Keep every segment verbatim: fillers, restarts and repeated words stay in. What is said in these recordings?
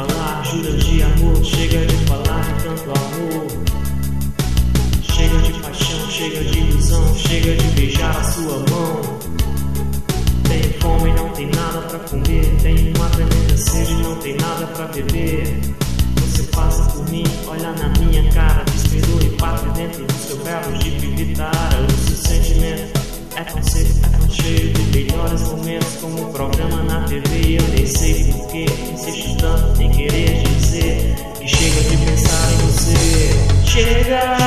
falar juras de amor, chega de falar de tanto amor. Chega de paixão, chega de ilusão, chega de beijar a sua mão. Tem fome, não tem nada pra comer, tem uma tremenda sede, não tem nada pra beber. Você passa por mim, olha na minha cara, desperou e bate dentro do seu verbo de pipitara. O seu sentimento é tão seco, é tão cheio de melhores momentos, como um programa na T V. Eu nem sei porquê, insisto tanto em querer dizer que chega de pensar em você. Chega,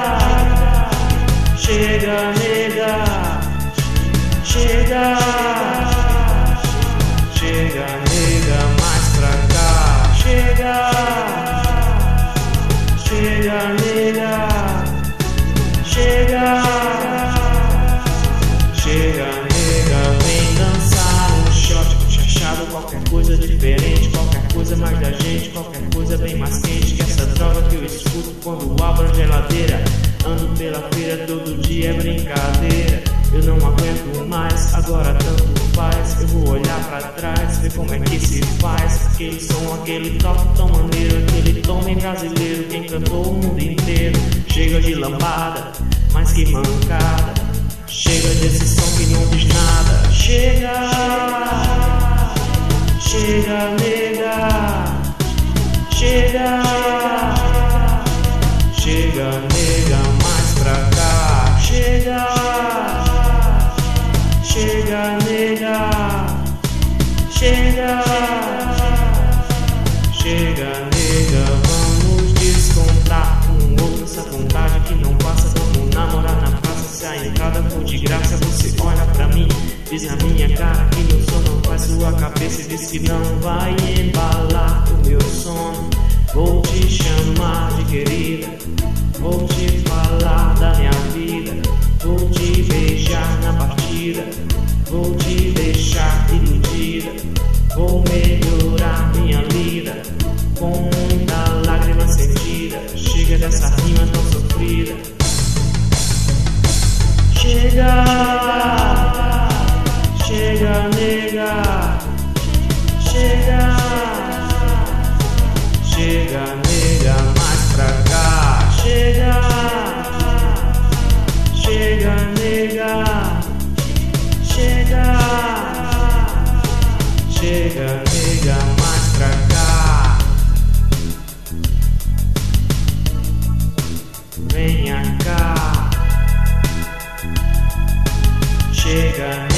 chega, nega, chega, chega, nega, mais pra cá. Chega, chega, nega, chega. Chega, nega, vem dançar um shot com chachado, qualquer coisa diferente, qualquer coisa mais da gente, qualquer coisa bem mais quente que essa droga que eu escuto quando abro a geladeira. Ando pela feira, todo dia é brincadeira. Eu não aguento mais, agora tanto faz. Eu vou olhar pra trás, ver como é que se faz. Aquele som, aquele toque tão maneiro, aquele tom bem brasileiro que encantou o mundo inteiro. Chega de lambada, mas que mancada. Chega desse som que não diz nada. Chega, chega, nega, chega, chega, nega, mais pra cá. Chega, chega, nega, chega, chega, nega, vamos descontar um outro essa vontade que não passa, como namorar na praça. Se a entrada for de graça, você olha pra mim, diz na minha cara que meu sono não faz sua cabeça e diz que não vai embalar o meu sono. Vou te chamar de querida, vou te falar da minha vida, vou te beijar na partida, vou te deixar iludida, vou melhorar minha vida com muita lágrima sentida. Chega dessa rima tão sofrida. Chega, chega, nega, chega, chega, nega, mais pra cá. Chega, chega, nega, chega, chega, nega, mais pra cá. Venha cá. Chega,